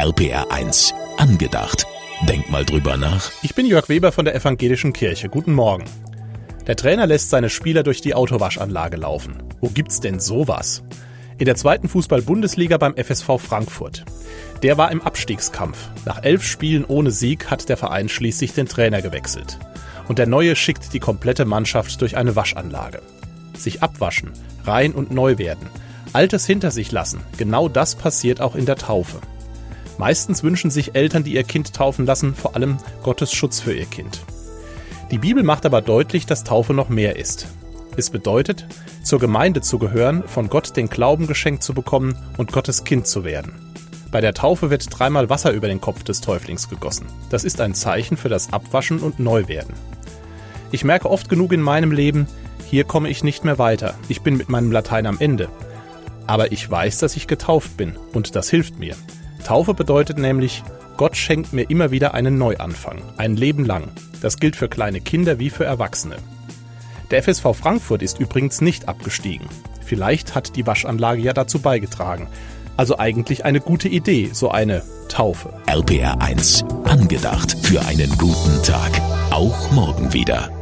RPR 1 angedacht. Denk mal drüber nach. Ich bin Jörg Weber von der Evangelischen Kirche. Guten Morgen. Der Trainer lässt seine Spieler durch die Autowaschanlage laufen. Wo gibt's denn sowas? In der 2. Fußball-Bundesliga beim FSV Frankfurt. Der war im Abstiegskampf. Nach 11 Spielen ohne Sieg hat der Verein schließlich den Trainer gewechselt. Und der Neue schickt die komplette Mannschaft durch eine Waschanlage. Sich abwaschen, rein und neu werden, Altes hinter sich lassen, genau das passiert auch in der Taufe. Meistens wünschen sich Eltern, die ihr Kind taufen lassen, vor allem Gottes Schutz für ihr Kind. Die Bibel macht aber deutlich, dass Taufe noch mehr ist. Es bedeutet, zur Gemeinde zu gehören, von Gott den Glauben geschenkt zu bekommen und Gottes Kind zu werden. Bei der Taufe wird 3-mal Wasser über den Kopf des Täuflings gegossen. Das ist ein Zeichen für das Abwaschen und Neuwerden. Ich merke oft genug in meinem Leben, hier komme ich nicht mehr weiter, ich bin mit meinem Latein am Ende. Aber ich weiß, dass ich getauft bin und das hilft mir. Taufe bedeutet nämlich, Gott schenkt mir immer wieder einen Neuanfang, ein Leben lang. Das gilt für kleine Kinder wie für Erwachsene. Der FSV Frankfurt ist übrigens nicht abgestiegen. Vielleicht hat die Waschanlage ja dazu beigetragen. Also eigentlich eine gute Idee, so eine Taufe. RPR 1 angedacht für einen guten Tag. Auch morgen wieder.